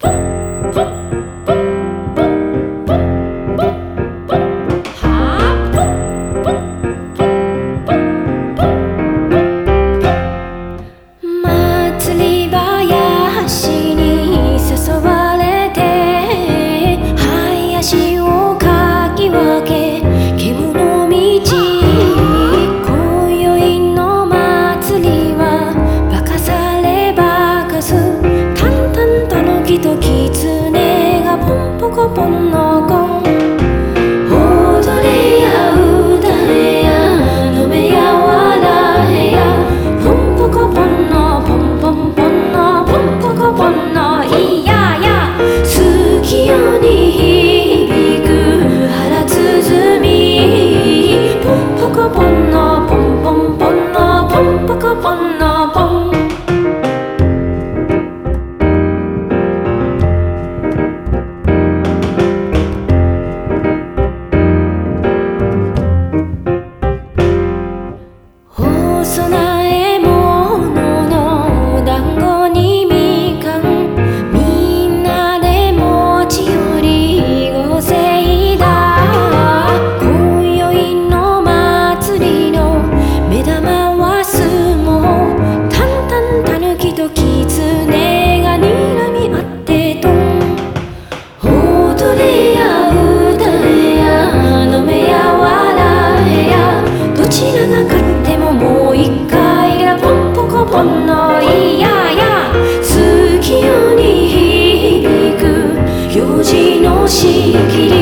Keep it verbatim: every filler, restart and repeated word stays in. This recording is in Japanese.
ポンのゴン踊れや歌えや飲めや笑えやポンポコポンのポンポンポンのポンポコポンのいやや好きように響く腹鼓ポンポコポンのポンポンポンのポンポコポンのポンポンのいやや好きように響く四時の仕切り